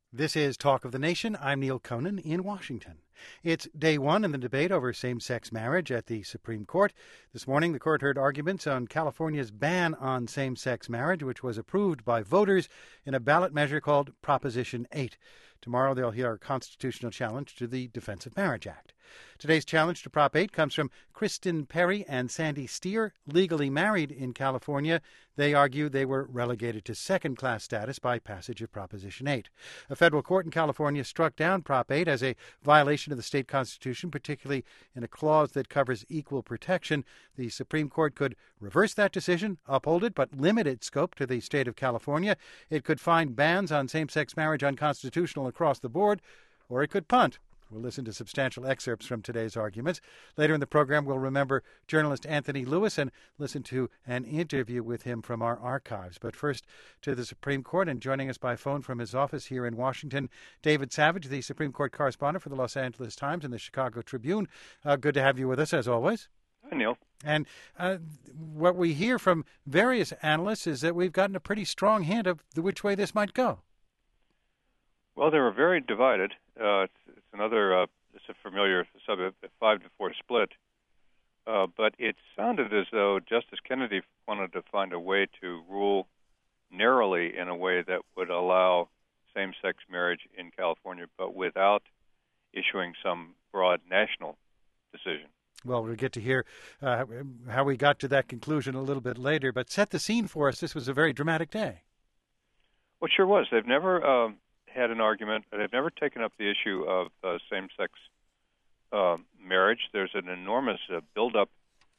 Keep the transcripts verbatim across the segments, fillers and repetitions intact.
This is Talk of the Nation. I'm Neil Conan in Washington. It's day one in the debate over same-sex marriage at the Supreme Court. This morning, the court heard arguments on California's ban on same-sex marriage, which was approved by voters in a ballot measure called Proposition eight. Tomorrow, they'll hear a constitutional challenge to the Defense of Marriage Act. Today's challenge to Prop eight comes from Kristen Perry and Sandy Steer, legally married in California. They argue they were relegated to second-class status by passage of Proposition eight. A federal court in California struck down Prop eight as a violation of the state constitution, particularly in a clause that covers equal protection. The Supreme Court could reverse that decision, uphold it, but limit its scope to the state of California. It could find bans on same-sex marriage unconstitutional across the board, or it could punt. We'll listen to substantial excerpts from today's arguments. Later in the program, we'll remember journalist Anthony Lewis and listen to an interview with him from our archives. But first, to the Supreme Court, and joining us by phone from his office here in Washington, David Savage, the Supreme Court correspondent for the Los Angeles Times and the Chicago Tribune. Uh, good to have you with us, as always. Hi, Neil. And uh, what we hear from various analysts is that we've gotten a pretty strong hint of the which way this might go. Well, they were very divided. Uh, it's, it's another, uh, it's a familiar subject, a five to four split. Uh, but it sounded as though Justice Kennedy wanted to find a way to rule narrowly in a way that would allow same-sex marriage in California, but without issuing some broad national decision. Well, we'll get to hear uh, how we got to that conclusion a little bit later. But set the scene for us. This was a very dramatic day. Well, it sure was. They've never um, had an argument. They've never taken up the issue of uh, same-sex uh, marriage. There's an enormous uh, build-up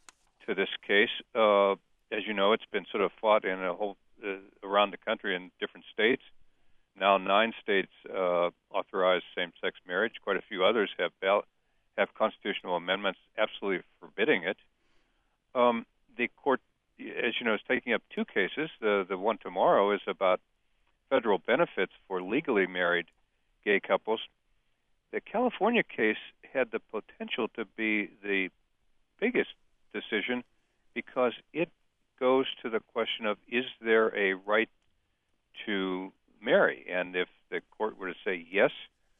to this case. Uh, as you know, it's been sort of fought in a whole uh, around the country in different states. Now nine states uh, authorize same-sex marriage. Quite a few others have ballot, have constitutional amendments absolutely forbidding it. Um, the court, as you know, is taking up two cases. The, the one tomorrow is about federal benefits for legally married gay couples. The California case had the potential to be the biggest decision because it goes to the question of, is there a right to marry? And if the court were to say yes,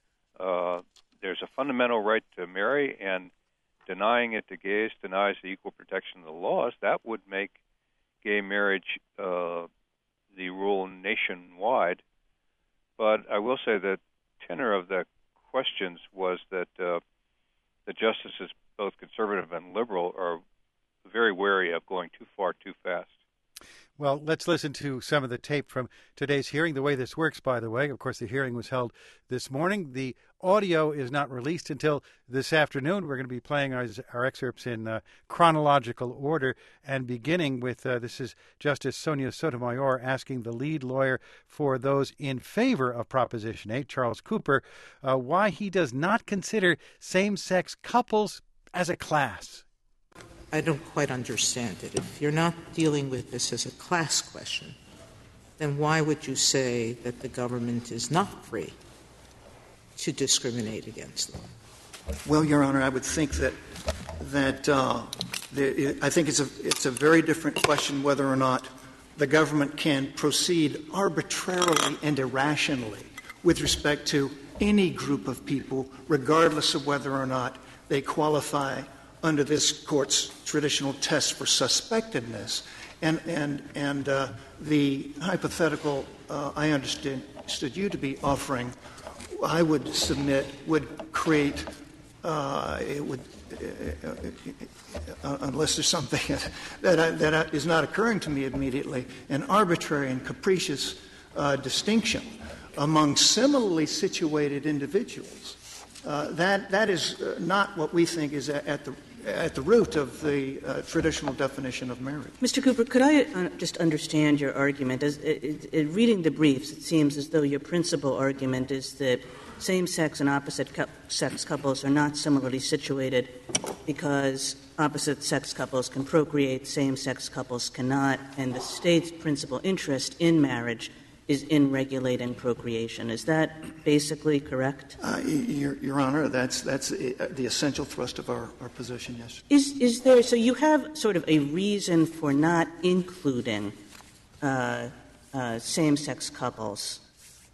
uh, there's a fundamental right to marry, and denying it to gays denies the equal protection of the laws, that would make gay marriage uh, the rule nationwide. But I will say that tenor of the questions was that uh, the justices, both conservative and liberal, are very wary of going too far too fast. Well, let's listen to some of the tape from today's hearing. The way this works, by the way, of course, the hearing was held this morning. The audio is not released until this afternoon. We're going to be playing our, our excerpts in uh, chronological order, and beginning with, uh, this is Justice Sonia Sotomayor asking the lead lawyer for those in favor of Proposition eight, Charles Cooper, uh, why he does not consider same-sex couples as a class. I don't quite understand it. If you're not dealing with this as a class question, then why would you say that the government is not free to discriminate against them? Well, Your Honor, I would think that that uh, the, I think it's a it's a very different question whether or not the government can proceed arbitrarily and irrationally with respect to any group of people, regardless of whether or not they qualify under this court's traditional test for suspectedness. And and and uh, the hypothetical uh, I understood, understood you to be offering, I would submit, would create, uh, it would, uh, uh, unless there's something that, I, that is not occurring to me immediately, an arbitrary and capricious uh, distinction among similarly situated individuals. Uh, that that is uh, not what we think is at, at the at the root of the uh, traditional definition of marriage. Mister Cooper, could I uh, just understand your argument? As, it, it, reading the briefs, it seems as though your principal argument is that same-sex and opposite-sex couples are not similarly situated because opposite-sex couples can procreate, same-sex couples cannot, and the state's principal interest in marriage is in regulating procreation. Is that basically correct? Uh, Your, Your Honor, that's that's the essential thrust of our, our position, yes. Is is there, so you have sort of a reason for not including uh, uh, same-sex couples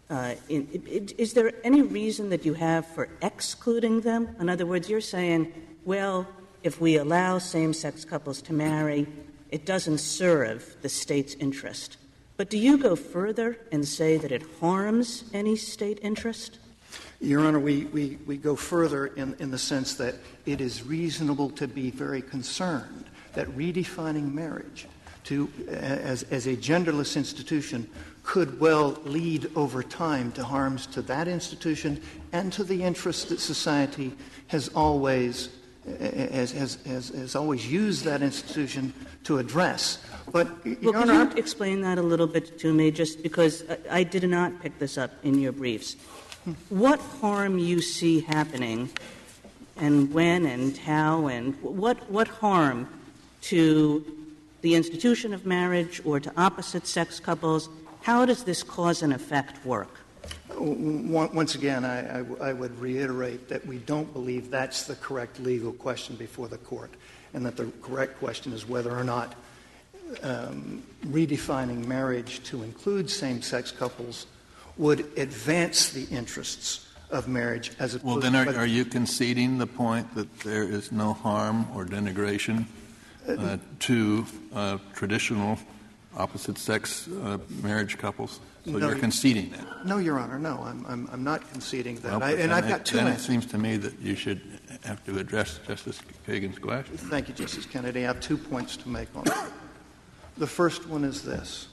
Uh, in, it, is there any reason that you have for excluding them? In other words, you're saying, well, if we allow same-sex couples to marry, it doesn't serve the state's interest. But do you go further and say that it harms any state interest? Your Honor, we, we, we go further in, in the sense that it is reasonable to be very concerned that redefining marriage to, as, as a genderless institution could well lead over time to harms to that institution and to the interests that society has always has, has, has, has always used that institution to address. But, Your well, Honor, could you explain that a little bit to me, just because I, I did not pick this up in your briefs. What harm you see happening, and when and how, and what what harm to the institution of marriage or to opposite-sex couples? How does this cause and effect work? Once again, I, I, I would reiterate that we don't believe that's the correct legal question before the Court, and that the correct question is whether or not um, redefining marriage to include same-sex couples would advance the interests of marriage as opposed well, then are, to... are you conceding the point that there is no harm or denigration uh, to uh, traditional opposite-sex uh, marriage couples? So no, you're conceding that? No, Your Honor, no. I'm, I'm, I'm not conceding that. Well, I, and I've it, got two Then answers. it seems to me that you should have to address Justice Kagan's question. Thank you, Justice Kennedy. I have two points to make on that. The first one is this.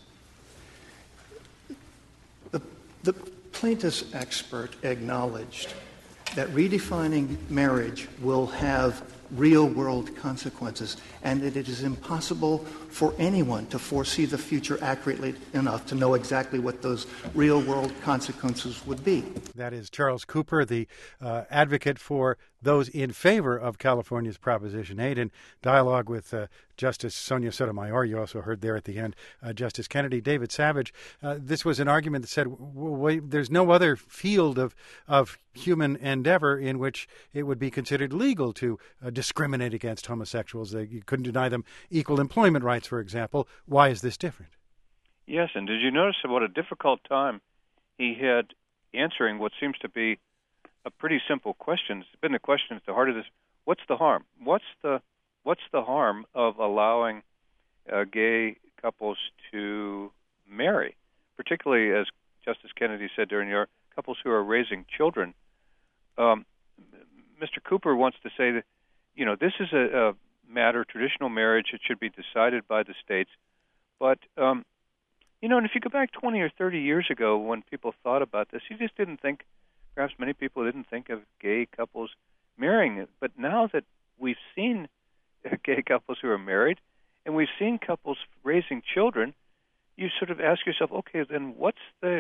The, the plaintiff's expert acknowledged that redefining marriage will have real-world consequences, and that it is impossible for anyone to foresee the future accurately enough to know exactly what those real-world consequences would be. That is Charles Cooper, the uh, advocate for those in favor of California's Proposition eight, in dialogue with uh, Justice Sonia Sotomayor. You also heard there at the end uh, Justice Kennedy. David Savage, uh, this was an argument that said w- w- there's no other field of, of human endeavor in which it would be considered legal to uh, discriminate against homosexuals. They, you couldn't deny them equal employment rights, for example. Why is this different? Yes, and did you notice what a difficult time he had answering what seems to be a pretty simple question? It's been the question at the heart of this. What's the harm? What's the what's the harm of allowing uh, gay couples to marry, particularly, as Justice Kennedy said during your couples who are raising children? Um, Mister Cooper wants to say that, you know, this is a, a matter, traditional marriage, it should be decided by the states. But, um, you know, and if you go back twenty or thirty years ago when people thought about this, you just didn't think, perhaps many people didn't think of gay couples marrying. But now that we've seen gay couples who are married, and we've seen couples raising children, you sort of ask yourself, okay, then what's the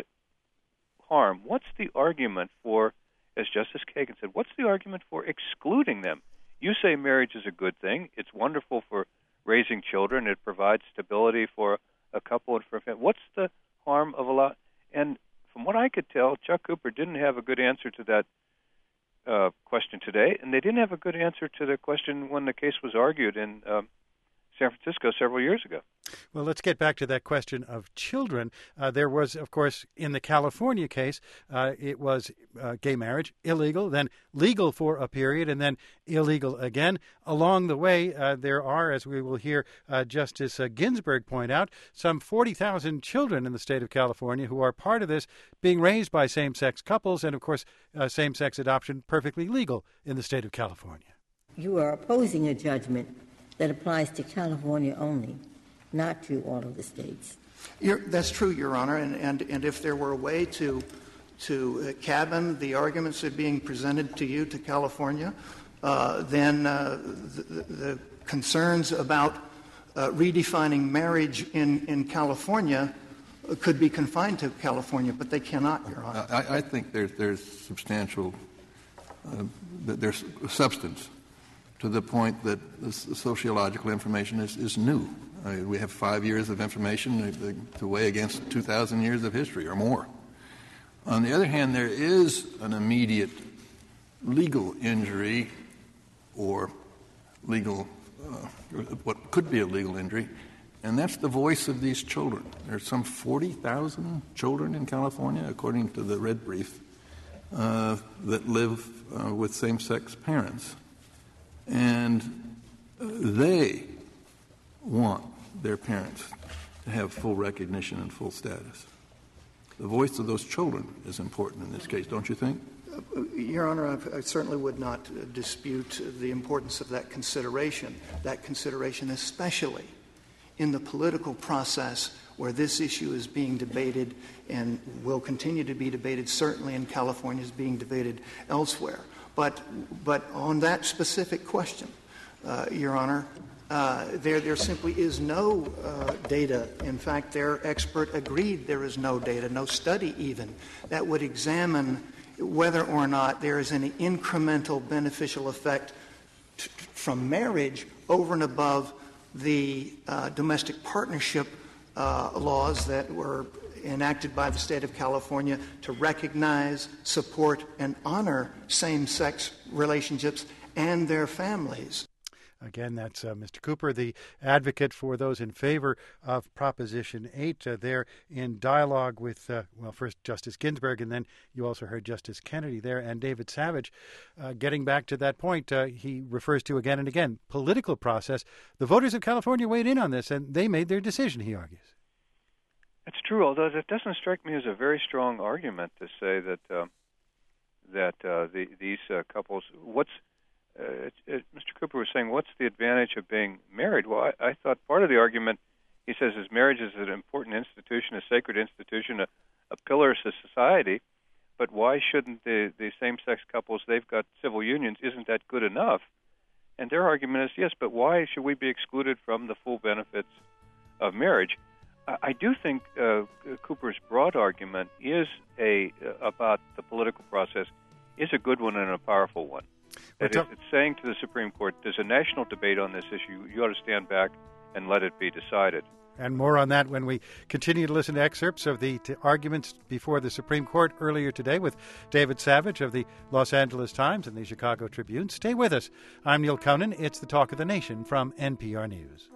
harm? What's the argument for, as Justice Kagan said, what's the argument for excluding them? You say marriage is a good thing. It's wonderful for raising children. It provides stability for a couple and for a family. What's the harm of a lot? And from what I could tell, Chuck Cooper didn't have a good answer to that uh, question today, and they didn't have a good answer to the question when the case was argued in um, San Francisco several years ago. Well, let's get back to that question of children. Uh, there was, of course, in the California case, uh, it was uh, gay marriage, illegal, then legal for a period, and then illegal again. Along the way, uh, there are, as we will hear uh, Justice uh, Ginsburg point out, some forty thousand children in the state of California who are part of this being raised by same-sex couples, and, of course, uh, same-sex adoption perfectly legal in the state of California. You are opposing a judgment that applies to California only, not to all of the states. You're, that's true, Your Honor, and, and, and if there were a way to, to uh, cabin the arguments that are being presented to you to California, uh, then uh, the, the concerns about uh, redefining marriage in, in California could be confined to California, but they cannot, Your Honor. I, I think there's, there's substantial, uh, there's substance to the point that the sociological information is, is new. I mean, we have five years of information to weigh against two thousand years of history or more. On the other hand, there is an immediate legal injury or legal, uh, what could be a legal injury, And that's the voice of these children. There are some forty thousand children in California, according to the Red Brief, uh, that live uh, with same-sex parents. And uh, they want their parents to have full recognition and full status. The voice of those children is important in this case, don't you think? Uh, Your Honor, I, I certainly would not uh, dispute the importance of that consideration, that consideration especially in the political process where this issue is being debated and will continue to be debated, certainly in California, is being debated elsewhere. But, but on that specific question, uh, Your Honor, uh, there, there simply is no uh, data. In fact, their expert agreed there is no data, no study even, that would examine whether or not there is any incremental beneficial effect t- from marriage over and above the uh, domestic partnership uh, laws that were enacted by the state of California to recognize, support, and honor same-sex relationships and their families. Again, that's uh, Mister Cooper, the advocate for those in favor of Proposition eight. Uh, there in dialogue with, uh, well, first Justice Ginsburg, and then you also heard Justice Kennedy there, and David Savage. Uh, getting back to that point, uh, he refers to again and again, political process. The voters of California weighed in on this, and they made their decision, he argues. That's true, although that doesn't strike me as a very strong argument to say that uh, that uh, the, these uh, couples, what's Uh, it, it, Mister Cooper was saying, what's the advantage of being married? Well, I, I thought part of the argument, he says, is marriage is an important institution, a sacred institution, a, a pillar of society, but why shouldn't the, the same-sex couples, they've got civil unions, isn't that good enough? And their argument is, yes, but why should we be excluded from the full benefits of marriage? I, I do think uh, Cooper's broad argument is a uh, about the political process is a good one and a powerful one. That is, it's saying to the Supreme Court, there's a national debate on this issue. You ought to stand back and let it be decided. And more on that when we continue to listen to excerpts of the t- arguments before the Supreme Court earlier today with David Savage of the Los Angeles Times and the Chicago Tribune. Stay with us. I'm Neil Conan. It's the Talk of the Nation from N P R News.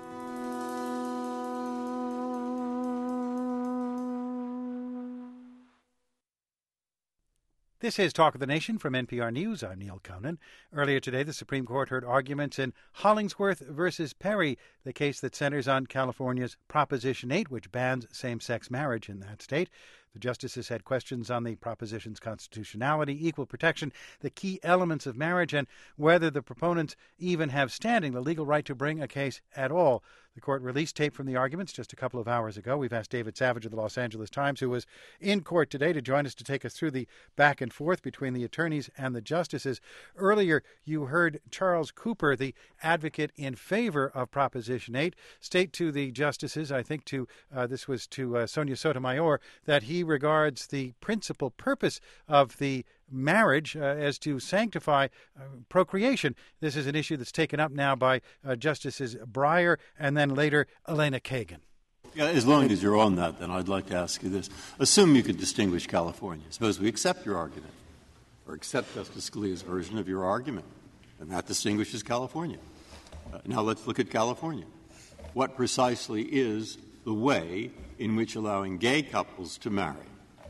This is Talk of the Nation from N P R News. I'm Neil Conan. Earlier today, the Supreme Court heard arguments in Hollingsworth versus Perry, the case that centers on California's Proposition eight, which bans same-sex marriage in that state. The justices had questions on the proposition's constitutionality, equal protection, the key elements of marriage, and whether the proponents even have standing, the legal right to bring a case at all. The court released tape from the arguments just a couple of hours ago. We've asked David Savage of the Los Angeles Times, who was in court today, to join us to take us through the back and forth between the attorneys and the justices. Earlier, you heard Charles Cooper, the advocate in favor of Proposition eight, state to the justices, I think to uh, this was to uh, Sonia Sotomayor, that he regards the principal purpose of the marriage uh, as to sanctify uh, procreation. This is an issue that's taken up now by uh, Justices Breyer and then later Elena Kagan. Yeah, as long as you're on that, then I'd like to ask you this. Assume you could distinguish California. Suppose we accept your argument, or accept Justice Scalia's version of your argument, and that distinguishes California. Uh, now let's look at California. What precisely is the way in which allowing gay couples to marry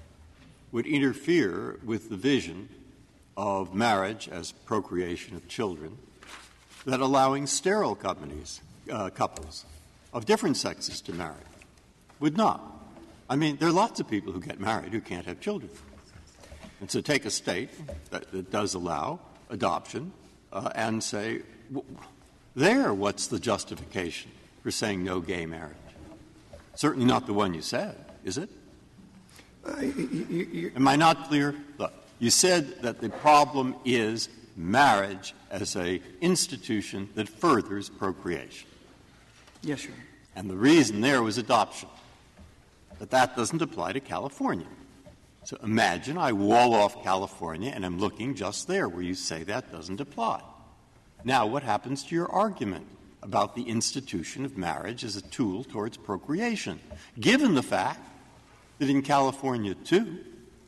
would interfere with the vision of marriage as procreation of children, that allowing sterile companies, uh, couples of different sexes to marry would not? I mean, there are lots of people who get married who can't have children. And so take a state that, that does allow adoption uh, and say, w- there, what's the justification for saying no gay marriage? Certainly not the one you said, is it? Uh, you, you, Am I not clear? Look, you said that the problem is marriage as a institution that furthers procreation. Yes, sir. And the reason there was adoption. But that doesn't apply to California. So imagine I wall off California and I'm looking just there where you say that doesn't apply. Now what happens to your argument about the institution of marriage as a tool towards procreation, given the fact that in California, too,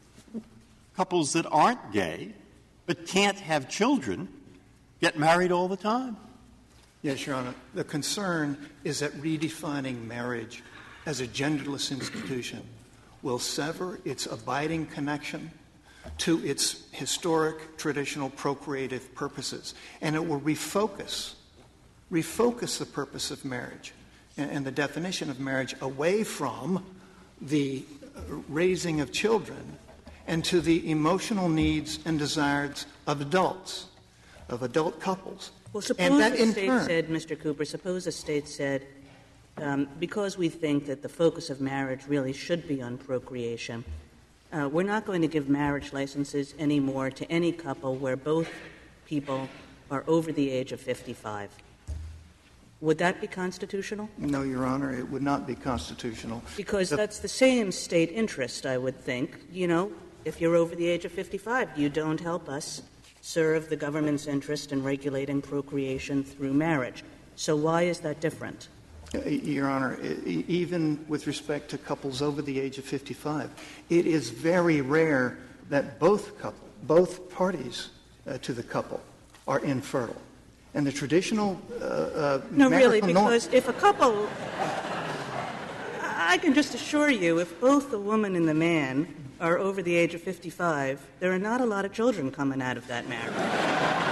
couples that aren't gay but can't have children get married all the time? Yes, Your Honor. The concern is that redefining marriage as a genderless institution will sever its abiding connection to its historic, traditional, procreative purposes, and it will refocus, refocus the purpose of marriage and, and the definition of marriage away from the raising of children and to the emotional needs and desires of adults, of adult couples. Well, suppose and that the in state turn, said, Mister Cooper, suppose the state said, um, because we think that the focus of marriage really should be on procreation, uh, we're not going to give marriage licenses anymore to any couple where both people are over the age of fifty-five. Would that be constitutional? No, Your Honor, it would not be constitutional. Because the, that's the same state interest, I would think. You know, if you're over the age of fifty-five, you don't help us serve the government's interest in regulating procreation through marriage. So why is that different? Your Honor, even with respect to couples over the age of fifty-five, it is very rare that both couple, both parties uh, to the couple are infertile. And the traditional uh, uh, no, really, norm- because if a couple, I can just assure you, if both the woman and the man are over the age of fifty-five, there are not a lot of children coming out of that marriage.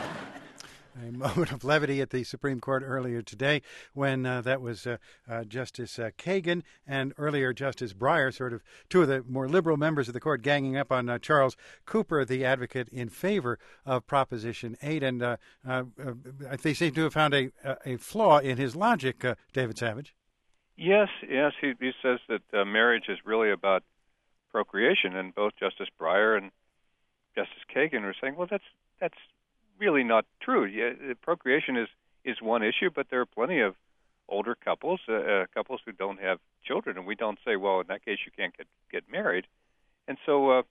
A moment of levity at the Supreme Court earlier today when uh, that was uh, uh, Justice uh, Kagan and earlier Justice Breyer, sort of two of the more liberal members of the court ganging up on uh, Charles Cooper, the advocate in favor of Proposition eight. And uh, uh, uh, they seem to have found a, a flaw in his logic, uh, David Savage. Yes, yes. He, he says that uh, marriage is really about procreation, and both Justice Breyer and Justice Kagan are saying, well, that's that's really not true. Yeah, procreation is, is one issue, but there are plenty of older couples, uh, uh, couples who don't have children, and we don't say, well, in that case, you can't get, get married. And so, uh,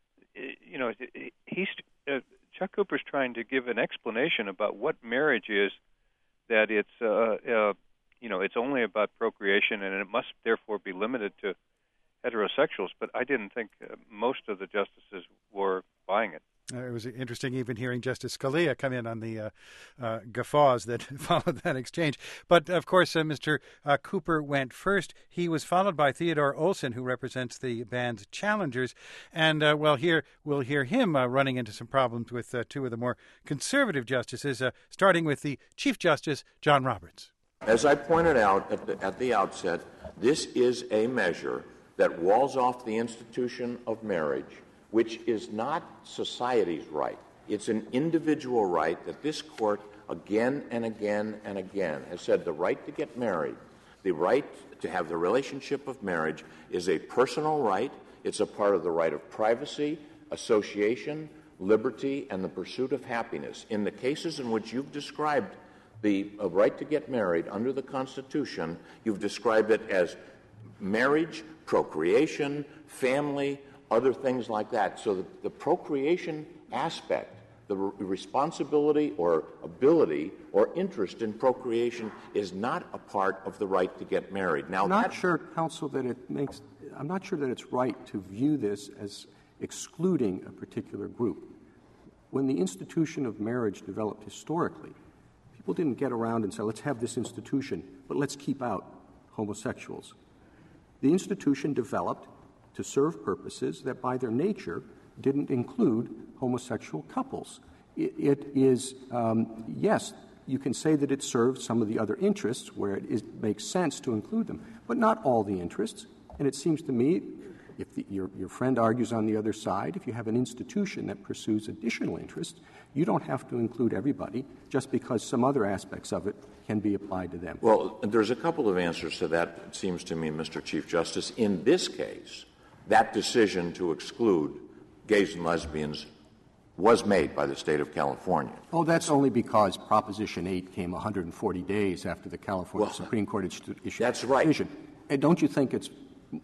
you know, he's uh, Chuck Cooper's trying to give an explanation about what marriage is, that it's, uh, uh, you know, it's only about procreation, and it must therefore be limited to heterosexuals. But I didn't think uh, most of the justices were buying it. Uh, it was interesting even hearing Justice Scalia come in on the uh, uh, guffaws that followed that exchange. But, of course, uh, Mister Uh, Cooper went first. He was followed by Theodore Olson, who represents the band's challengers. And, uh, well, here we'll hear him uh, running into some problems with uh, two of the more conservative justices, uh, starting with the Chief Justice, John Roberts. As I pointed out at the, at the outset, this is a measure that walls off the institution of marriage, which is not society's right. It's an individual right that this court again and again and again has said the right to get married, the right to have the relationship of marriage is a personal right. It's a part of the right of privacy, association, liberty, and the pursuit of happiness. In the cases in which you've described the uh, right to get married under the Constitution, you've described it as marriage, procreation, family, other things like that. So the, the procreation aspect, the re- responsibility or ability or interest in procreation is not a part of the right to get married. Now, I'm not that, sure, counsel, that it makes – I'm not sure that it's right to view this as excluding a particular group. When the institution of marriage developed historically, people didn't get around and say, let's have this institution, but let's keep out homosexuals. The institution developed to serve purposes that by their nature didn't include homosexual couples. It, it is, um, yes, you can say that it serves some of the other interests where it is, makes sense to include them, but not all the interests. And it seems to me, if the, your, your friend argues on the other side, if you have an institution that pursues additional interests, you don't have to include everybody just because some other aspects of it can be applied to them. Well, there's a couple of answers to that, it seems to me, Mister Chief Justice. In this case, that decision to exclude gays and lesbians was made by the state of California. Oh, that's only because Proposition eight came one hundred forty days after the California well, Supreme Court issued that's the right. decision. And don't you think it's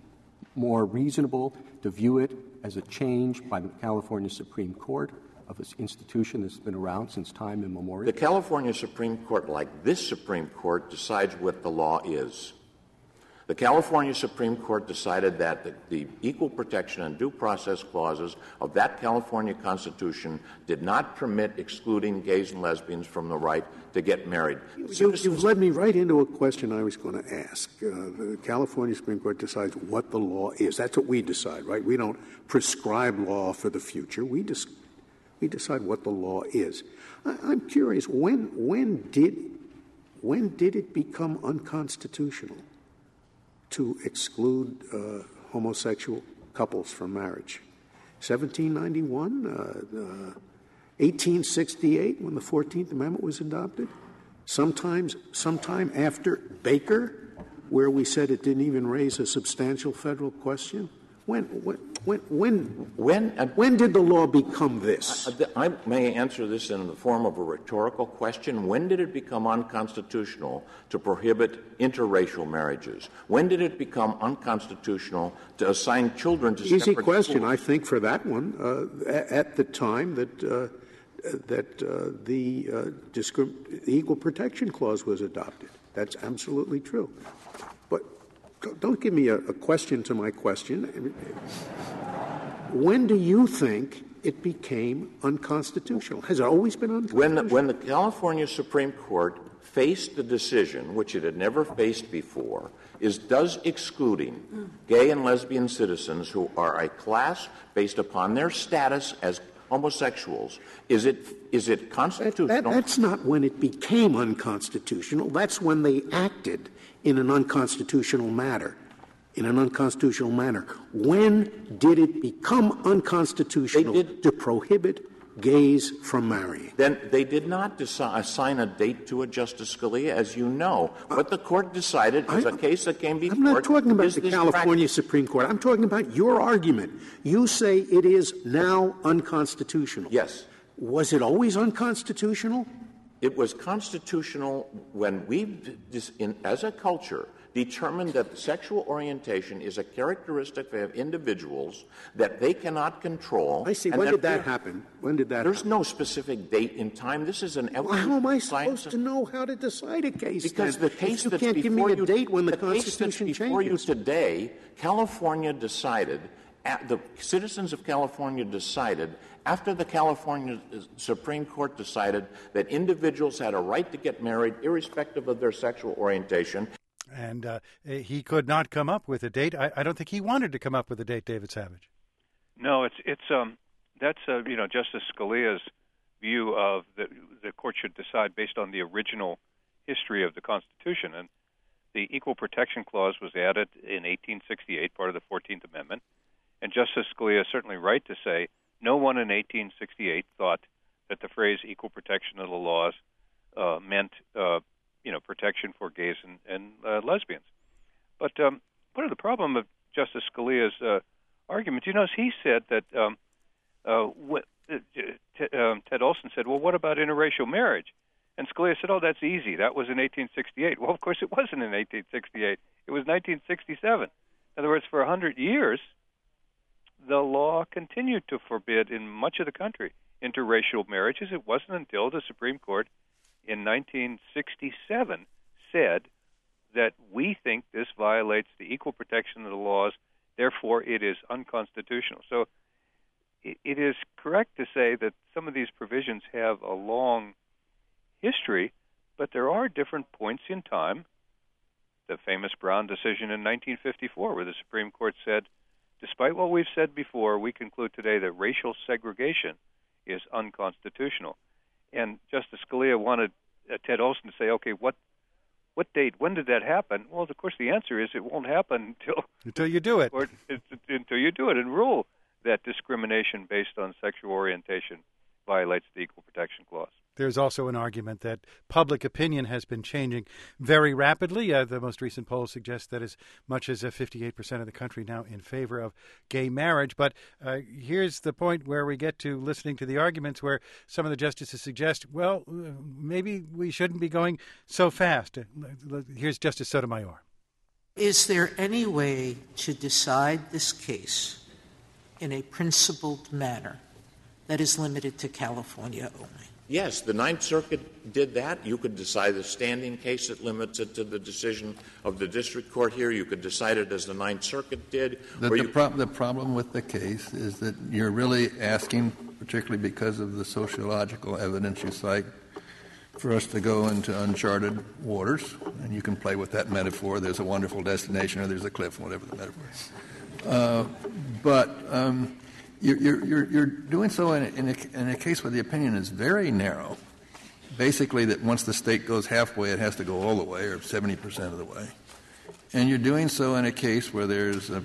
more reasonable to view it as a change by the California Supreme Court of this institution that's been around since time immemorial? The California Supreme Court, like this Supreme Court, decides what the law is. The California Supreme Court decided that the, the equal protection and due process clauses of that California Constitution did not permit excluding gays and lesbians from the right to get married. You, you've led me right into a question I was going to ask. Uh, the California Supreme Court decides what the law is. That's what we decide, right? We don't prescribe law for the future. We just we decide what the law is. I, I'm curious, when when did when did it become unconstitutional to exclude uh, homosexual couples from marriage? seventeen ninety-one, uh, uh, eighteen sixty-eight, when the fourteenth Amendment was adopted? Sometimes, sometime after Baker, where we said it didn't even raise a substantial federal question? When, when, when, when, when, uh, when did the law become this? I, I may answer this in the form of a rhetorical question. When did it become unconstitutional to prohibit interracial marriages? When did it become unconstitutional to assign children to Easy separate question, schools? I think, for that one. Uh, at the time that uh, that uh, the uh, discrim- the Equal Protection Clause was adopted. That's absolutely true. But don't give me a, a question to my question. When do you think it became unconstitutional? Has it always been unconstitutional? When the, when the California Supreme Court faced the decision, which it had never faced before, is does excluding mm. gay and lesbian citizens who are a class based upon their status as homosexuals, is it is it constitutional? That, that, that's not when it became unconstitutional. That's when they acted in an unconstitutional manner. In an unconstitutional manner. When did it become unconstitutional did, to prohibit gays from marrying? Then they did not deci- assign a date to it, Justice Scalia, as you know. What the court decided is a case that came before. I'm not talking about the California practice. Supreme Court. I'm talking about your argument. You say it is now unconstitutional. Yes. Was it always unconstitutional? It was constitutional when we, in, as a culture, determined that sexual orientation is a characteristic of individuals that they cannot control. I see. When did that happen? When did that There's happen? no specific date in time. This is an well, how am I science. supposed to know how to decide a case? Because then? the case you that's can't give me before a you, date when the, the Constitution case that's before changes. you today, California decided, at the citizens of California decided, after the California Supreme Court decided that individuals had a right to get married irrespective of their sexual orientation. And uh, he could not come up with a date. I, I don't think he wanted to come up with a date, David Savage. No, it's it's um that's uh, you know Justice Scalia's view of that the court should decide based on the original history of the Constitution. And the Equal Protection Clause was added in eighteen sixty-eight, part of the fourteenth Amendment. And Justice Scalia is certainly right to say no one in eighteen sixty-eight thought that the phrase equal protection of the laws uh, meant uh, you know, protection for gays and, and uh, lesbians. But um, part of the problem of Justice Scalia's uh, argument, you notice he said that um, uh, wh- uh, t- um, Ted Olson said, well, what about interracial marriage? And Scalia said, oh, that's easy. That was in eighteen sixty-eight. Well, of course, it wasn't in eighteen sixty-eight. It was nineteen sixty-seven. In other words, for one hundred years, the law continued to forbid in much of the country interracial marriages. It wasn't until the Supreme Court in nineteen sixty-seven said that we think this violates the equal protection of the laws, therefore it is unconstitutional. So it, it is correct to say that some of these provisions have a long history, but there are different points in time. The famous Brown decision in nineteen fifty-four, where the Supreme Court said, despite what we've said before, we conclude today that racial segregation is unconstitutional. And Justice Scalia wanted uh, Ted Olson to say, okay, what what date, when did that happen? Well, of course, the answer is it won't happen until... Until you do it. Or, until you do it and rule that discrimination based on sexual orientation violates the Equal Protection Clause. There's also an argument that public opinion has been changing very rapidly. Uh, the most recent poll suggests that as much as uh, fifty-eight percent of the country now in favor of gay marriage. But uh, here's the point where we get to listening to the arguments where some of the justices suggest, well, uh, maybe we shouldn't be going so fast. Uh, here's Justice Sotomayor. Is there any way to decide this case in a principled manner that is limited to California only? Yes, the Ninth Circuit did that. You could decide a standing case that limits it to the decision of the district court here. You could decide it as the Ninth Circuit did. The, or the, you... pro- the problem with the case is that you're really asking, particularly because of the sociological evidence you cite, for us to go into uncharted waters. And you can play with that metaphor. There's a wonderful destination or there's a cliff, whatever the metaphor is. Uh, but um, You're, you're, you're doing so in a, in, a, in a case where the opinion is very narrow, basically that once the state goes halfway, it has to go all the way, or seventy percent of the way. And you're doing so in a case where there's a,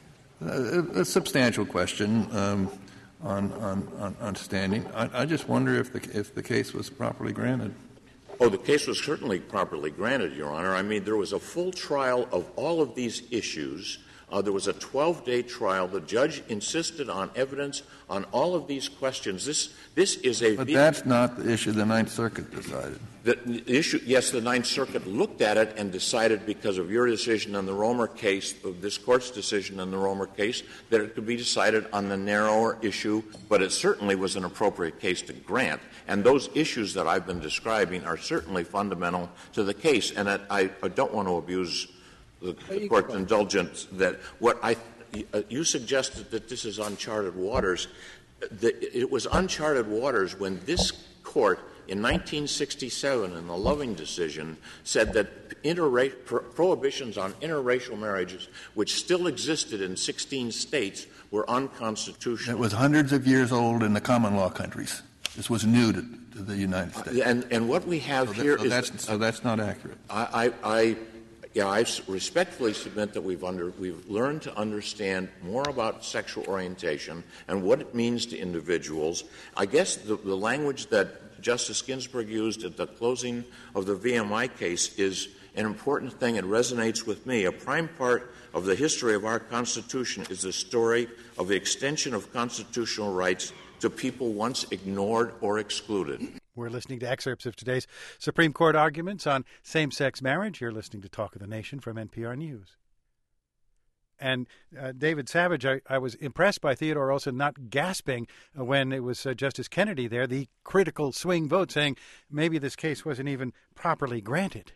a, a substantial question um, on, on, on, on standing. I, I just wonder if the, if the case was properly granted. Oh, the case was certainly properly granted, Your Honor. I mean, there was a full trial of all of these issues. Uh, there was a twelve-day trial. The judge insisted on evidence on all of these questions. This this is a But that's not the issue the Ninth Circuit decided. The, the issue, yes, the Ninth Circuit looked at it and decided, because of your decision on the Romer case, of this Court's decision on the Romer case, that it could be decided on the narrower issue, but it certainly was an appropriate case to grant. And those issues that I've been describing are certainly fundamental to the case. And I, I, I don't want to abuse the, the Court's indulgence that what I uh, you suggested that this is uncharted waters. The, it was uncharted waters when this Court in nineteen sixty-seven in the Loving decision said that interra- pro- prohibitions on interracial marriages, which still existed in sixteen states, were unconstitutional. It was hundreds of years old in the common law countries. This was new to, to the United States. Uh, and, and what we have so that, here so is that's, so that's not accurate. I, I, I Yeah, I respectfully submit that we've, under, we've learned to understand more about sexual orientation and what it means to individuals. I guess the, the language that Justice Ginsburg used at the closing of the V M I case is an important thing. It resonates with me. A prime part of the history of our Constitution is the story of the extension of constitutional rights to people once ignored or excluded. We're listening to excerpts of today's Supreme Court arguments on same-sex marriage. You're listening to Talk of the Nation from N P R News. And uh, David Savage, I, I was impressed by Theodore Olson not gasping uh, when it was uh, Justice Kennedy there, the critical swing vote, saying maybe this case wasn't even properly granted.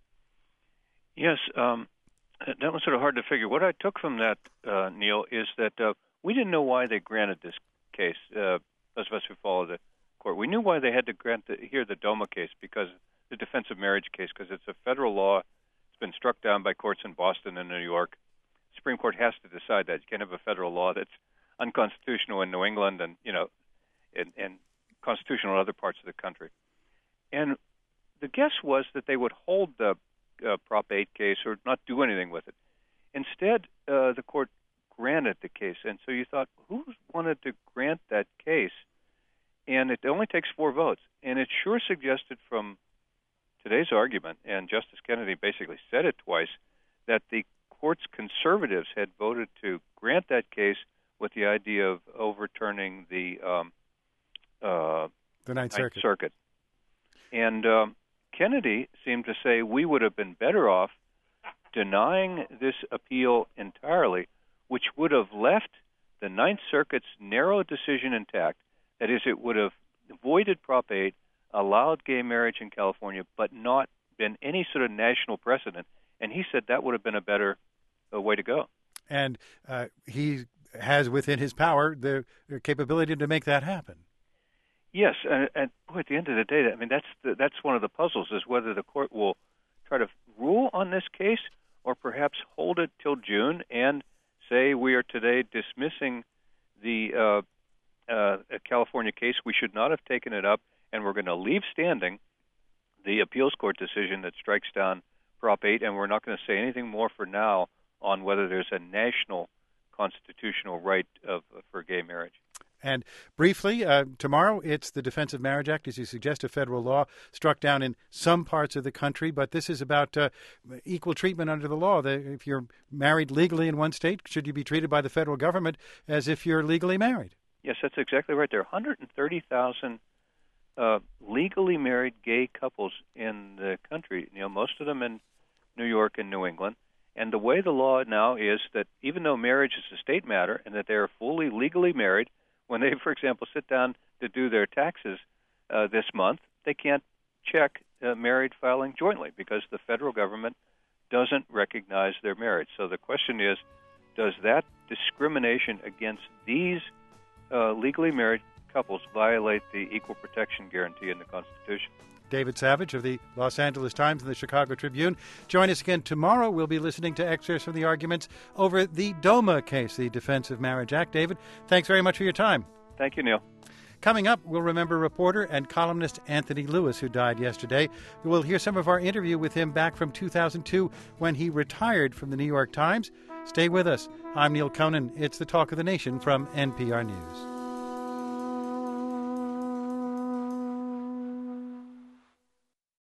Yes, um, that was sort of hard to figure. What I took from that, uh, Neil, is that uh, we didn't know why they granted this case, uh, those of us who follow the court. We knew why they had to grant the, hear the DOMA case, because the Defense of Marriage case, because it's a federal law. It's been struck down by courts in Boston and New York. The Supreme Court has to decide that. You can't have a federal law that's unconstitutional in New England and, you know, and, and constitutional in other parts of the country. And the guess was that they would hold the uh, Prop eight case or not do anything with it. Instead, uh, the court granted the case. And so you thought, who wanted to grant that case? And it only takes four votes. And it sure suggested from today's argument, and Justice Kennedy basically said it twice, that the court's conservatives had voted to grant that case with the idea of overturning the um, uh, the Ninth, Ninth Circuit. Circuit. And um, Kennedy seemed to say we would have been better off denying this appeal entirely, which would have left the Ninth Circuit's narrow decision intact. That is, it would have voided Prop eight, allowed gay marriage in California, but not been any sort of national precedent. And he said that would have been a better uh, way to go. And uh, he has within his power the, the capability to make that happen. Yes, and, and boy, at the end of the day, I mean, that's the, that's one of the puzzles, is whether the court will try to rule on this case or perhaps hold it till June and say we are today dismissing the uh, uh, California case. We should not have taken it up, and we're going to leave standing the appeals court decision that strikes down Prop eight, and we're not going to say anything more for now on whether there's a national constitutional right of, for gay marriage. And briefly, uh, tomorrow it's the Defense of Marriage Act, as you suggest, a federal law struck down in some parts of the country. But this is about uh, equal treatment under the law. The, if you're married legally in one state, should you be treated by the federal government as if you're legally married? Yes, that's exactly right. There are one hundred thirty thousand uh, legally married gay couples in the country, you know, most of them in New York and New England. And the way the law now is that even though marriage is a state matter and that they are fully legally married, when they, for example, sit down to do their taxes, uh, this month, they can't check uh, married filing jointly because the federal government doesn't recognize their marriage. So the question is, does that discrimination against these uh, legally married couples violate the equal protection guarantee in the Constitution? David Savage of the Los Angeles Times and the Chicago Tribune. Join us again tomorrow. We'll be listening to excerpts from the arguments over the DOMA case, the Defense of Marriage Act. David, thanks very much for your time. Thank you, Neil. Coming up, we'll remember reporter and columnist Anthony Lewis, who died yesterday. We'll hear some of our interview with him back from two thousand two when he retired from the New York Times. Stay with us. I'm Neil Conan. It's the Talk of the Nation from N P R News.